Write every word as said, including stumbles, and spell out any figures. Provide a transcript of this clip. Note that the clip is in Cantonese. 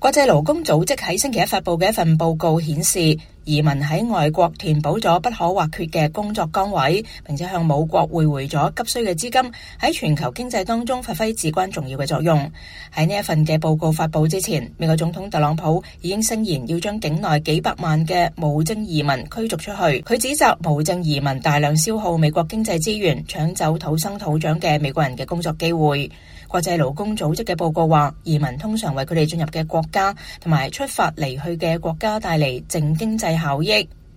國際勞工組織喺星期一發佈嘅一份報告顯示，移民喺外國填補咗不可或缺嘅工作崗位，並且向母國匯回咗急需嘅資金，喺全球經濟當中發揮至關重要嘅作用。喺呢一份嘅報告發佈之前，美國總統特朗普已經聲言要將境內幾百萬嘅無證移民驅逐出去。佢指責無證移民大量消耗美國經濟資源，搶走土生土長嘅美國人嘅工作機會。國際勞工組織嘅報告話，移民通常為佢哋進入嘅國家同埋出發離去嘅國家帶嚟淨經濟效益。